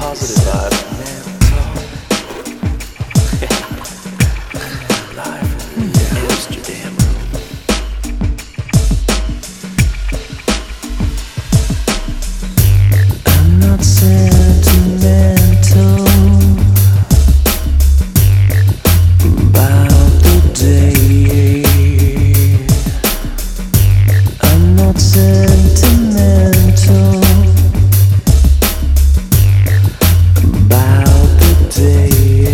positive vibe. Live from Amsterdam. I'm not sentimental about the day. I'm not sentimental about the day.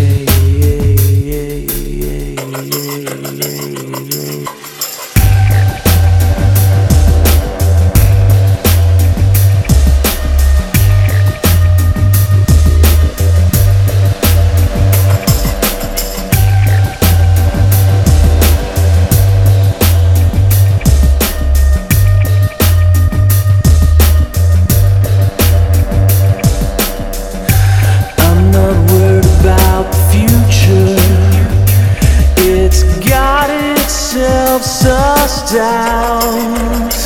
Self-sustained.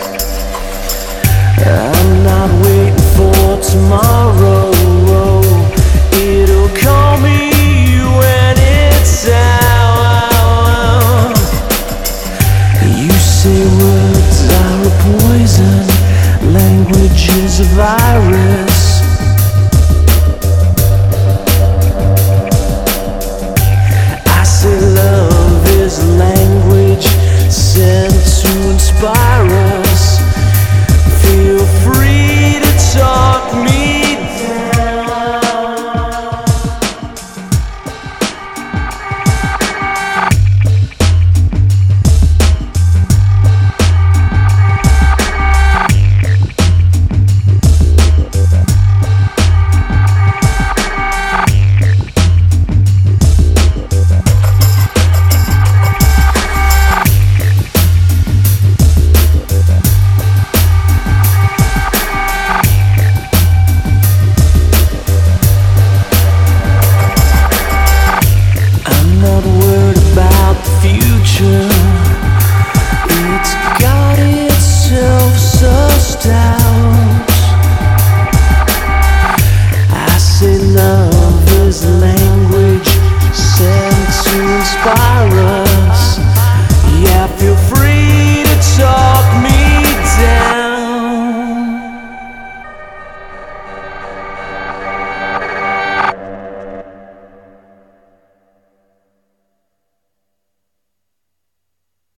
I'm not waiting for tomorrow. It'll call me when it's out. You say words are a poison, language is a virus. I say love is a language sent to inspire us. Feel free to talk